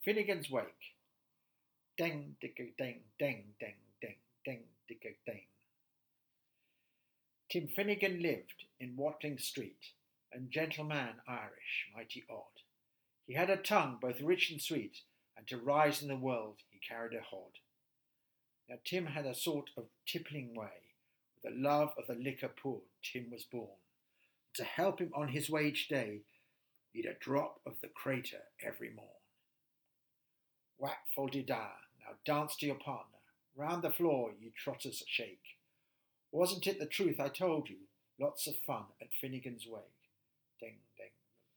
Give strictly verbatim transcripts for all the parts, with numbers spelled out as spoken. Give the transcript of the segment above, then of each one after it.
Finnegan's Wake. Ding, digga, ding, ding, ding, ding, ding, digga, ding. Tim Finnegan lived in Watling Street, and gentleman Irish, mighty odd. He had a tongue both rich and sweet, and to rise in the world he carried a hod. Now Tim had a sort of tippling way, with the love of the liquor poor Tim was born. To help him on his way each day, he'd a drop of the crater every morn. Whack, fol-de-da, now dance to your partner, round the floor you trotters shake. Wasn't it the truth I told you? Lots of fun at Finnegan's Wake. Ding, ding.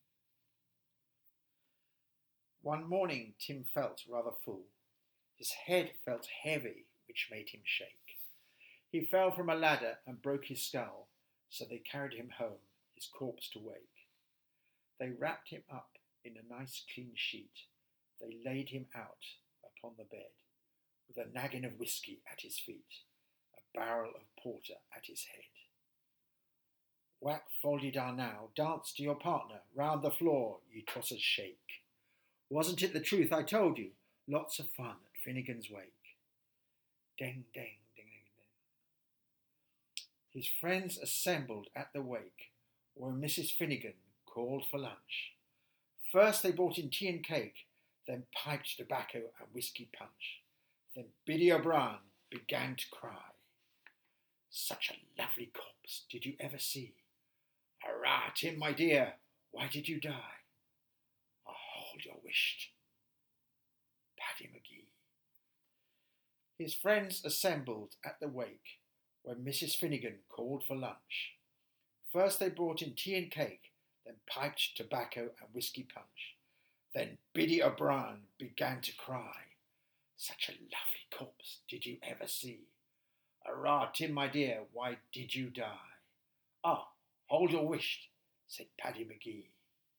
One morning Tim felt rather full. His head felt heavy, which made him shake. He fell from a ladder and broke his skull, so they carried him home, his corpse to wake. They wrapped him up in a nice clean sheet. They laid him out upon the bed, with a naggin of whisky at his feet, a barrel of porter at his head. Whack, fol-de-da now, dance to your partner, round the floor you tossers shake. Wasn't it the truth I told you? Lots of fun at Finnegan's Wake. Ding, ding, ding, ding, ding. His friends assembled at the wake, where Missus Finnegan called for lunch. First they brought in tea and cake, then piped tobacco and whisky punch. Then Biddy O'Brien began to cry. Such a lovely corpse did you ever see? Arrah, Tim, my dear, why did you die? Oh, hold your wisht. Paddy McGee. His friends assembled at the wake, where Missus Finnegan called for lunch. First they brought in tea and cake, then piped tobacco and whisky punch. Then Biddy O'Brien began to cry. Such a lovely corpse did you ever see? Arrah, Tim, my dear, why did you die? Ah, hold your wisht, said Paddy McGee.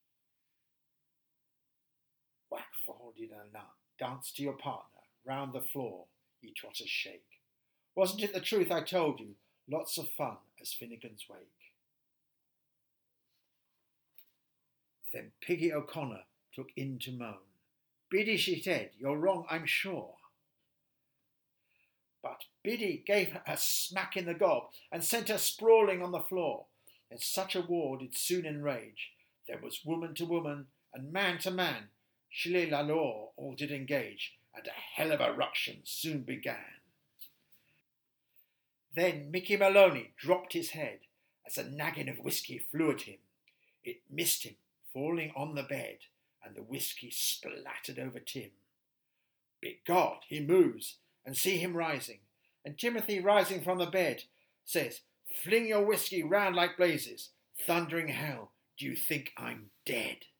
Whack, fol-de-da, dance to your partner, round the floor ye trotters shake. Wasn't it the truth I told you? Lots of fun as Finnegan's Wake. Then Piggy O'Connor took in to moan. Biddy, she said, you're wrong, I'm sure. But Biddy gave her a smack in the gob and sent her sprawling on the floor. And such a war did soon enrage. There was woman to woman and man to man. Shillelagh la law all did engage, and a hell of a ruction soon began. Then Mickey Maloney dropped his head as a naggin of whisky flew at him. It missed him, falling on the bed, and the whisky splattered over Tim. Begod, he moves, and see him rising, and Timothy rising from the bed says, fling your whisky round like blazes. Thundering hell, do you think I'm dead?